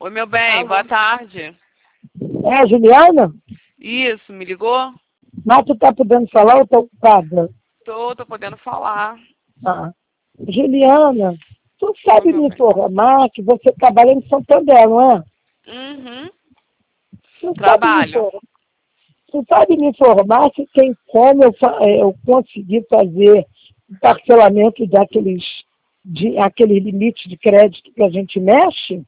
Oi, meu bem, Alô? boa tarde. É, Juliana? Isso, me ligou? Mas tu tá podendo falar ou tá ocupada? Tô podendo falar. Ah. Juliana, tu Oi, sabe meu me bem. informar que você trabalha em Santander, não é? Uhum, Tu sabe me trabalho. informar, tu sabe me informar se tem como eu conseguir fazer o parcelamento aquele limite de crédito que a gente mexe?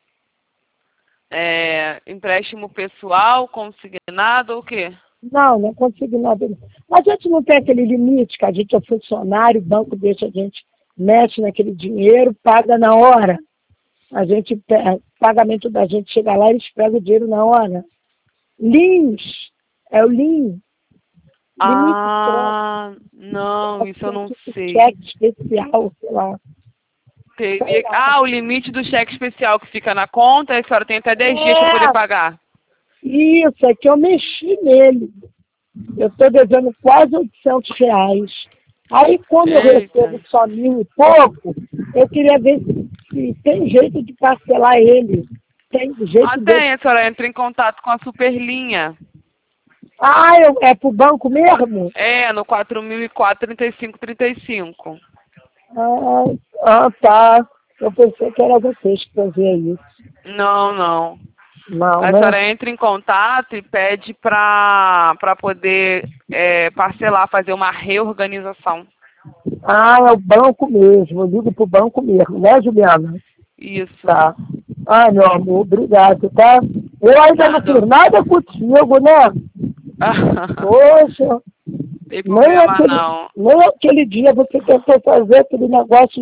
Empréstimo pessoal, consignado ou o quê? Não, não consigo nada. A gente não tem aquele limite que a gente é funcionário, o banco deixa a gente, mexe naquele dinheiro, paga na hora. O pagamento da gente chega lá, eles pegam o dinheiro na hora. Lins, é o Lins, limite de crédito, Não, isso eu não tipo sei. cheque especial, sei lá. Sei lá. O limite do cheque especial que fica na conta, a senhora tem até 10 dias para poder É, pagar. isso, é que eu mexi nele. Eu estou devendo quase R$ 800. Aí, quando eu recebo Eita. só 1.000 e pouco, eu queria ver se tem jeito de parcelar ele. Tem jeito dele. Tem, a senhora entra em contato com a Superlinha. Ah, é pro banco mesmo? No 4004 3535. Ah, tá. Eu pensei que era vocês que faziam isso. Não, não. Não, A né? senhora entra em contato e pede para poder parcelar, fazer uma reorganização. Ah, é o banco mesmo. Eu ligo pro banco mesmo, né, Juliana? Isso. Tá. Ah, meu amor, obrigado, tá? Eu ainda não fiz Nada. nada contigo, né? Poxa, Tem nem problema aquele, não. nem aquele dia você tentou fazer aquele negócio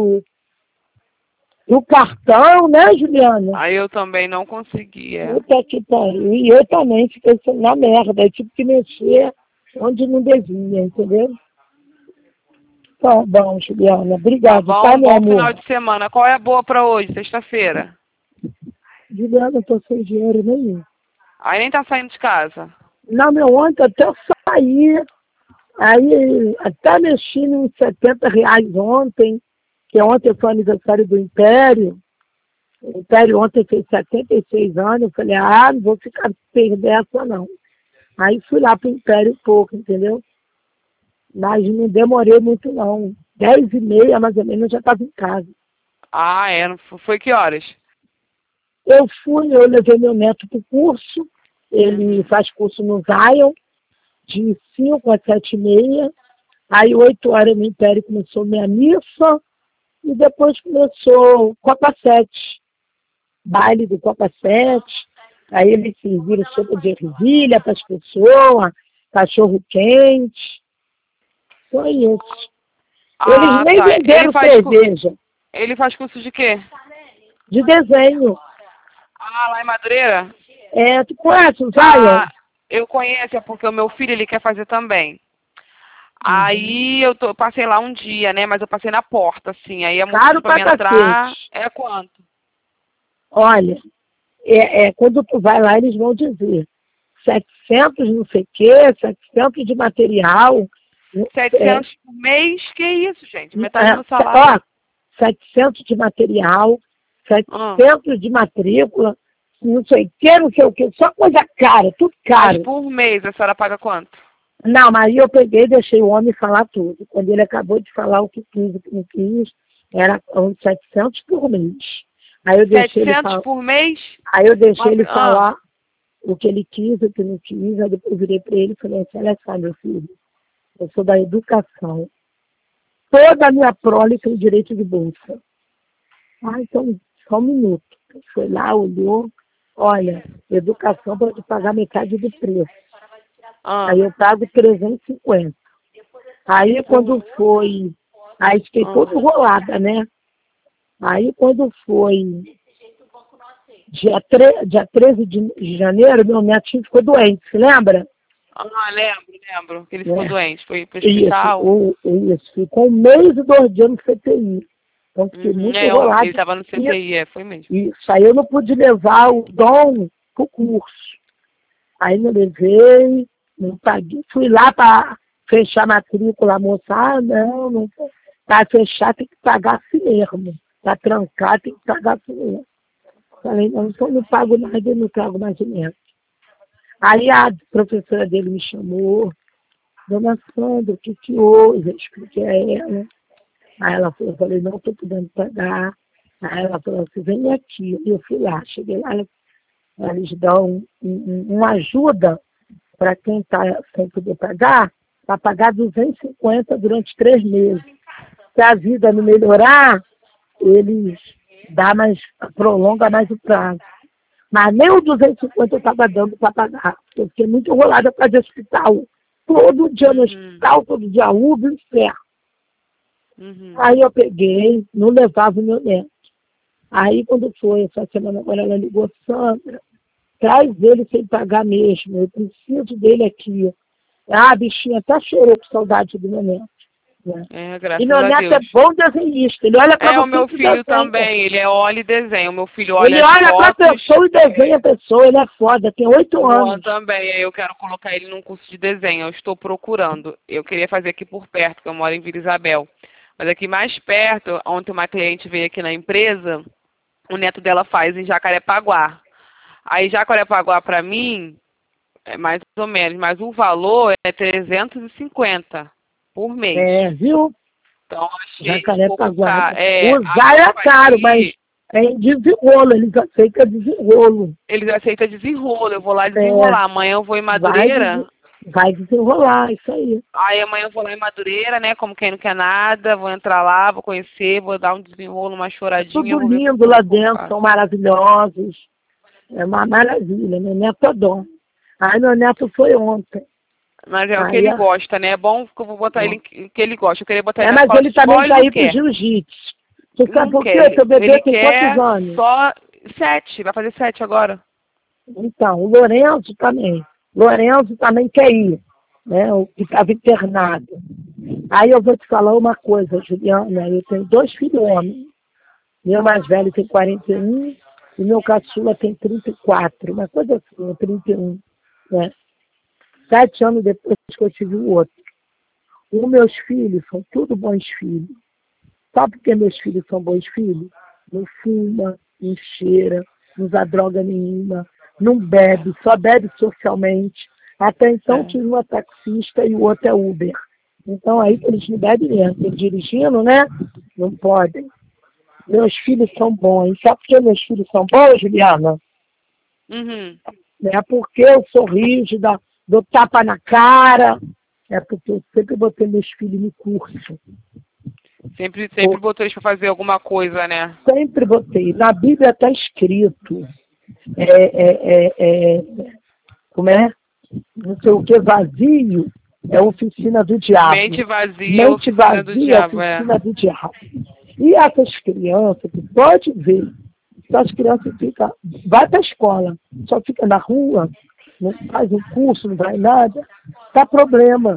do cartão, né, Juliana? Aí eu também não conseguia. Puta que pariu. E eu também fiquei na merda. Eu tive que mexer onde não devia, entendeu? Tá bom, Juliana. Tá Obrigado, tá, bom? meu Bom amor? final de semana. Qual é a boa para hoje, sexta-feira? Juliana, eu tô sem dinheiro nenhum. Aí nem tá saindo de casa. Não, meu, ontem até eu saí, aí até mexi em R$ 70 ontem, que ontem foi o aniversário do Império. O Império ontem fez 76 anos. Eu falei, não vou ficar perder essa, não. Aí fui lá pro Império um pouco, entendeu? Mas não demorei muito, não. 10h30, mais ou menos, eu já estava em casa. Não foi que horas? Eu levei meu neto para o curso. Ele Uhum. faz curso no Zion, de 5 às 7h30. Aí, 8 horas, no Império começou minha missa. E depois começou o Copa 7, baile do Copa 7. Aí eles serviram sopa de ervilha para as pessoas, cachorro quente. Foi isso. Eles nem Tá. venderam cerveja, Ele faz curso de quê? de desenho. Lá em Madureira? É, tu conhece o Zion? Eu conheço, é porque o meu filho ele quer fazer também. Uhum. Aí passei lá um dia, né? Mas eu passei na porta, assim. Aí a moça Caro pra pra me entrar cacete. é quanto? Olha, quando tu vai lá, eles vão dizer 700 não sei o quê, 700 de material. É, 700 por mês? Que isso, gente? Metade do é, meu salário. ó, 700 de material, Hum. 700 de matrícula, não sei o que, só coisa cara, tudo Mas caro. por mês a senhora paga quanto? Não, mas aí eu peguei e deixei o homem falar tudo. Quando ele acabou de falar o que quis, o que não quis, era uns 700 por mês. Aí eu deixei ele 700 falar, por mês? aí eu deixei Mas, ele falar o que ele quis, o que não quis, aí depois eu virei para ele e falei assim, olha só, meu filho, eu sou da educação. Toda a minha prole tem direito de bolsa. Então, só um minuto. Foi lá, olhou, olha, educação para te pagar metade do preço. Aí eu pago 350. Aí quando foi, aí fiquei toda enrolada, né? Aí quando foi dia 13 de janeiro, meu netinho ficou doente, se lembra? lembro. Que ele ficou É. doente. Foi pro Isso, hospital. isso. Ficou 1 mês e 2 dias no CTI. Então fiquei muito Ele enrolado. tava no CTI, foi mesmo. Isso, aí eu não pude levar o Dom pro curso. Aí não levei, não paguei. Fui lá para fechar a matrícula, a moça, não, para fechar tem que pagar assim mesmo. Para trancar tem que pagar assim mesmo. Falei, não, então não pago nada, eu não trago mais dinheiro. Aí a professora dele me chamou, dona Sandra, o que que houve? Eu expliquei a ela. Aí ela falou, eu falei, não estou podendo pagar. Aí ela falou assim, vem aqui. Eu fui lá, cheguei lá, eles dão uma ajuda para quem está sem poder pagar, para pagar 250 durante 3 meses. Se a vida não melhorar, eles prolongam mais o prazo. Mas nem os 250 eu estava dando para pagar. Eu fiquei muito enrolada para de hospital. Todo dia no hospital, todo dia Uber, inferno. Aí eu peguei, não levava o meu neto. Aí quando foi essa semana, agora ela ligou, Sandra, traz ele sem pagar mesmo, eu preciso dele aqui. Ah, a bichinha até chorou com saudade do meu neto. Né? Graças e meu a neto Deus. é bom desenhista, ele olha para você. O meu filho também, ele olha e desenha. O meu filho olha ele olha para a pessoa e desenha a pessoa, ele é foda, tem 8 anos. Eu também, eu quero colocar ele num curso de desenho, eu estou procurando. Eu queria fazer aqui por perto, porque eu moro em Vila Isabel. Mas aqui mais perto, ontem uma cliente veio aqui na empresa, o neto dela faz em Jacarepaguá. Aí Jacarepaguá para mim é mais ou menos, mas o valor é 350 por mês. Viu? Então achei Jacarepaguá. o usar é caro, mas é em desenrolo, eles aceitam desenrolo. Eles aceitam desenrolo, eu vou lá desenrolar. Amanhã eu vou em Madureira. Vai desenrolar, isso aí. Aí amanhã eu vou lá em Madureira, né? Como quem não quer nada, vou entrar lá, vou conhecer, vou dar um desenrolo, uma choradinha. Tudo lindo lá dentro, são maravilhosos. É uma maravilha, meu neto adora. Aí meu neto foi ontem. Mas é o que ele gosta, né? É bom que eu vou botar ele em que ele gosta. Eu queria botar ele mas ele também tá aí pro jiu-jitsu. Você sabe por quê? Seu bebê tem quantos anos? Só 7, vai fazer 7 agora. Então, o Lourenço também quer ir, né? O que estava internado. Aí eu vou te falar uma coisa, Juliana, eu tenho 2 filhos homens. Meu mais velho tem 41 e meu caçula tem 34, uma coisa assim, 31, né? 7 anos depois que eu tive o outro. Os meus filhos são tudo bons filhos. Sabe por que meus filhos são bons filhos? Não fuma, não cheira, não usa droga nenhuma, não bebe, só bebe socialmente. Até então tive uma taxista e o outro é Uber. Então aí eles não bebem mesmo. Eles dirigindo, né? Não podem. Meus filhos são bons. Sabe por que meus filhos são bons, Juliana? É porque eu sou rígida, dou tapa na cara. É porque eu sempre botei meus filhos no curso. Sempre botou eles para fazer alguma coisa, né? Sempre botei. Na Bíblia está escrito. Como é? Não sei o que, vazio é oficina do diabo. Mente vazia é oficina do diabo. E essas crianças, tu pode ver, essas crianças ficam, vai para a escola, só fica na rua, não faz um curso, não vai nada, dá problema.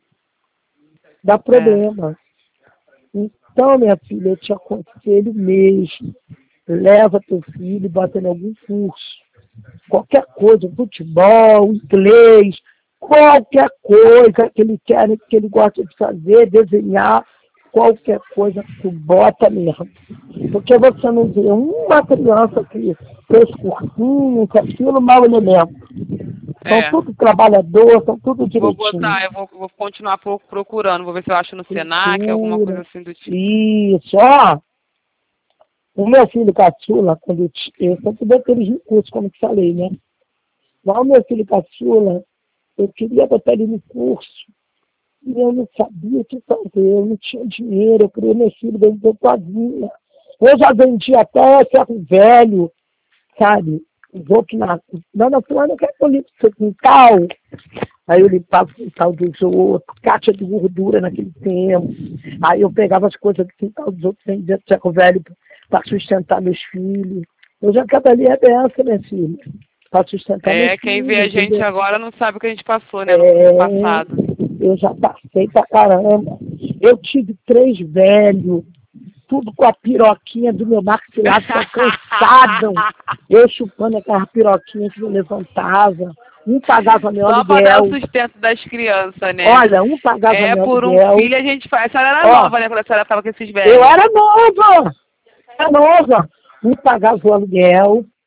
Então, minha filha, eu te aconselho mesmo, leva teu filho e bota em algum curso. Qualquer coisa, futebol, inglês, qualquer coisa que ele quer, que ele gosta de fazer, desenhar, qualquer coisa tu bota mesmo. Porque você não vê uma criança que fez cursinho, que aquilo, mau elemento. São tudo trabalhador, são tudo direitinho. Eu vou continuar procurando, vou ver se eu acho no Senac, alguma coisa assim do tipo. Isso, ó. O meu filho caçula, quando eu sempre botei eles no curso, como te falei, né? Mas o meu filho caçula, eu queria botar ele no curso, e eu não sabia o que fazer, eu não tinha dinheiro, eu queria meu filho vender sozinha. Eu já vendi até ferro velho, sabe? Os outros na fulana, eu quero que eu limpe seu quintal. Aí eu limpava o quintal dos outros, caixa de gordura naquele tempo. Aí eu pegava as coisas do quintal dos outros, vendia ferro velho para sustentar meus filhos. Eu já trabalhei dessa, minha filha, para sustentar meus filhos. Quem vê a gente agora não sabe o que a gente passou, né, no passado. Eu já passei pra caramba. Eu tive 3 velhos, tudo com a piroquinha do meu maxilar, cansado. Eu chupando aquela piroquinha que não levantava. Um pagava meu aluguel. Só para dar o sustento das crianças, né? Olha, um pagava meu por aluguel. Um filho a gente faz. A senhora era nova, né, quando a senhora estava com esses velhos? Eu era nova. Um pagava o aluguel,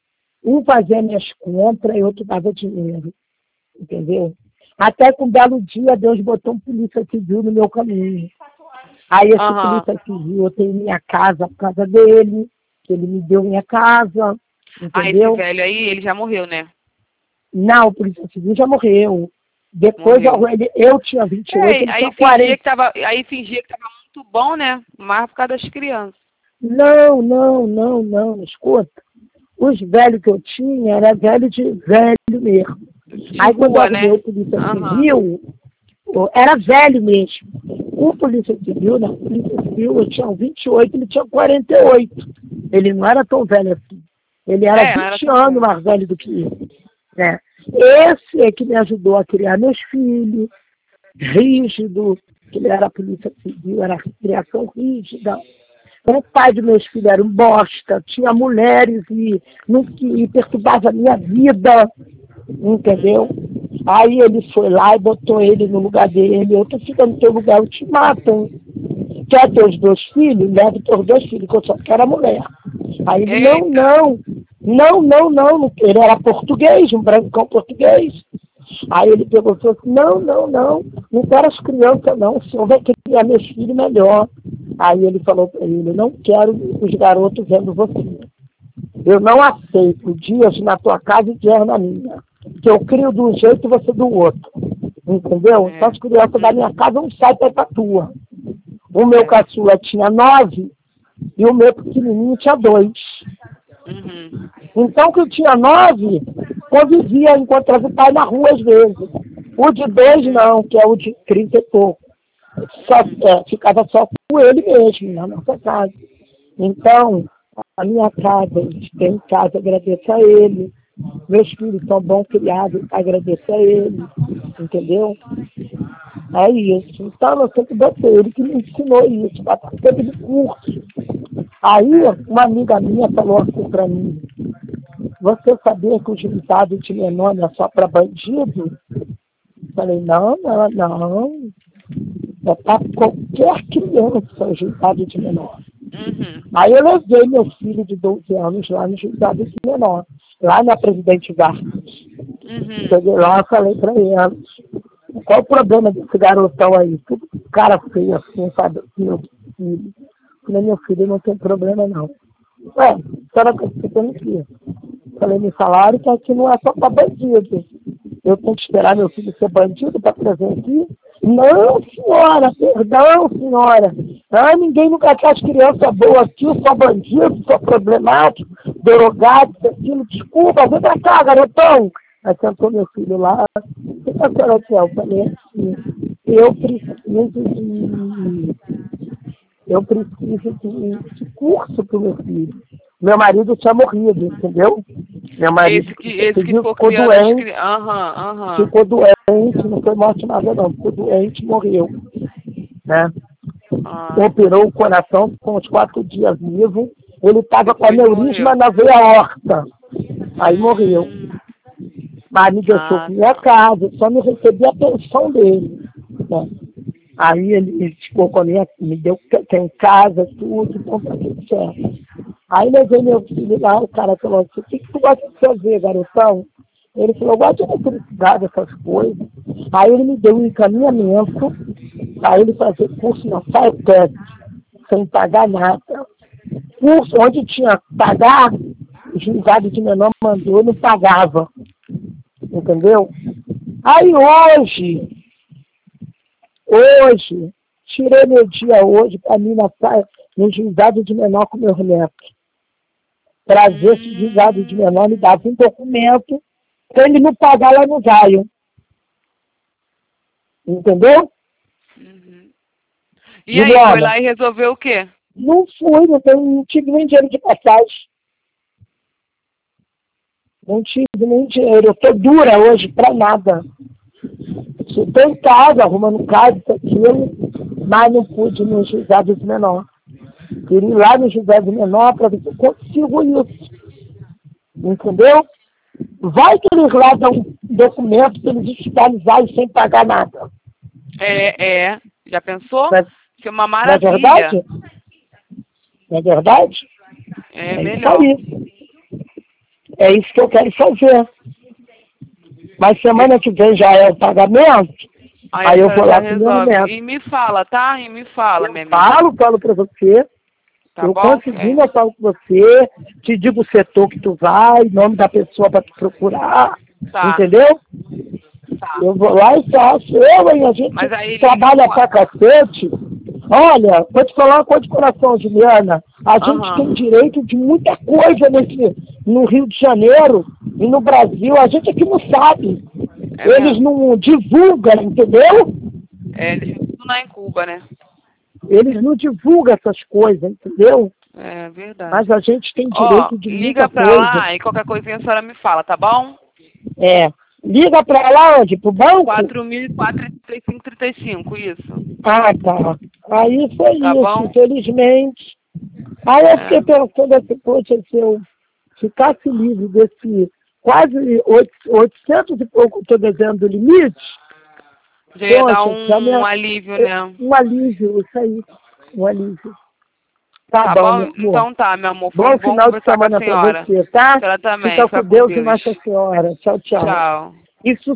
Um fazia minhas compras e outro dava dinheiro. Entendeu? Até que um belo dia Deus botou um polícia civil no meu caminho. Aí esse polícia civil, eu tenho minha casa por causa dele, que ele me deu minha casa, entendeu? Esse velho aí, ele já morreu, né? Não, o polícia civil já morreu. Depois eu tinha 28, ele tinha 40. Aí fingia que tava muito bom, né? Mas por causa das crianças. Não, escuta. Os velhos que eu tinha era velho de velho mesmo. Aí quando eu arrumei o polícia civil, era velho mesmo. O polícia civil, na polícia civil, eu tinha 28, ele tinha 48. Ele não era tão velho assim. Ele era 20 anos mais velho do que eu. Né? Esse é que me ajudou a criar meus filhos, rígido, que ele era polícia civil, era criação rígida. O pai de meus filhos era um bosta, tinha mulheres e perturbava a minha vida, entendeu? Aí ele foi lá e botou ele no lugar dele, eu tô ficando no teu lugar, eu te mato. Quer teus 2 filhos? Leva teus 2 filhos, que eu só quero a mulher. Aí ele, não, ele era português, um brancão português. Aí ele pegou e falou assim, não quero as crianças não, o senhor vai criar meus filhos melhor. Aí ele falou para ele, não quero os garotos vendo você. Eu não aceito dias na tua casa e dias na minha. Que eu crio de um jeito e você do outro. Entendeu? Então as crianças da minha casa não saem para ir para a tua. O meu caçula tinha 9 e o meu pequenininho tinha 2. Então, que eu tinha 9, convivia, encontrava o pai na rua às vezes. O de 2 não, que é o de 30 e pouco. Ficava só com ele mesmo, na nossa casa. Então, a minha casa, eles têm casa, agradeço a ele. Meus filhos são bom criados, agradeço a ele. Entendeu? É isso. Então, eu sempre botei ele que me ensinou isso, para sempre de curso. Aí, uma amiga minha falou assim para mim, você sabia que o juizado de menor é só para bandido? Eu falei, não. É para qualquer criança o juizado de menor. Aí eu levei meu filho de 12 anos lá no juizado de menor, lá na Presidente Vargas. Cheguei lá e falei para ele, qual o problema desse garotão aí? Tudo cara feio assim, sabe? Meu filho. Falei, meu filho, não tem problema não. A senhora está explicando aqui. Falei, me falaram que aqui não é só para bandido. Eu tenho que esperar meu filho ser bandido para trazer aqui? Não, senhora, perdão, senhora. Ninguém nunca quer as crianças boas aqui, só bandido, só problemático, drogado, aquilo, desculpa, vem pra cá, garotão. Aí sentou meu filho lá. O que a senhora quer? Eu falei assim, eu preciso de curso para o meu filho. Meu marido tinha morrido, entendeu? Meu marido ficou doente. Ficou doente, não foi morte nada não, ficou doente, morreu. Né? Operou o coração, com uns 4 dias vivo. Ele estava com aneurisma na veia aorta. Aí morreu. Mas me deixou com minha casa, só me recebia a pensão dele. Né? Aí ele ficou com a minha, me deu tem casa, tudo, então tá tudo certo. Aí levei meu filho lá, o cara falou assim, o que tu gosta de fazer, garotão? Ele falou, eu gosto de eletricidade, essas coisas. Aí ele me deu um encaminhamento para ele fazer curso na FATEC, sem pagar nada. Curso onde tinha que pagar, o juizado de menor mandou, não pagava. Entendeu? Aí hoje, tirei meu dia hoje para mim no juizado de menor com meus netos. Para ver se o juizado de menor me dava um documento para ele não pagar lá no Zion. Entendeu? E aí, foi lá e resolveu o quê? Não fui, não tive nem dinheiro de passagem. Não tive nem dinheiro. Eu estou dura hoje para nada. Estou em casa, arrumando casa, isso, aquilo, mas não pude no juizado de menor. Queria ir lá no juizado de menor para ver se eu consigo isso. Entendeu? Vai que eles lá dão um documento para eles digitalizarem sem pagar nada. Já pensou? Que é uma maravilha. Não é verdade? Não é verdade? Melhor. Isso aí. É isso que eu quero fazer. Mas semana que vem já é o pagamento, aí eu vou lá com o meu neto. E me fala, tá? E me fala, minha amiga. Falo pra você. Tá eu bom? consegui, eu falo com você, te digo o setor que tu vai, nome da pessoa pra tu procurar, Tá. entendeu? Eu vou lá e faço. A gente Mas aí trabalha pra cacete. Olha, vou te falar uma coisa de coração, Juliana. A gente tem direito de muita coisa no Rio de Janeiro e no Brasil. A gente aqui não sabe. Eles não divulgam, entendeu? Eles tudo lá em Cuba, né? Eles não divulgam essas coisas, entendeu? É verdade. Mas a gente tem direito de liga muita pra coisa. lá e qualquer coisinha a senhora me fala, tá bom? Liga pra lá onde? Pro banco? 4.004,35, isso. Ah, tá. Aí foi Tá isso, bom? infelizmente. Aí eu fiquei pensando assim, poxa, se eu ficasse livre desse quase 800 e pouco que eu estou devendo do limite, Já ia dar um alívio, né? Um alívio, isso aí. Um alívio. Tá bom? Meu amor. Então tá, meu amor. Foi Bom bom final de conversar com a semana pra senhora. você, tá? A senhora também. Fica com Fica com Deus e Deus. Nossa Senhora. Tchau, tchau. Tchau. Isso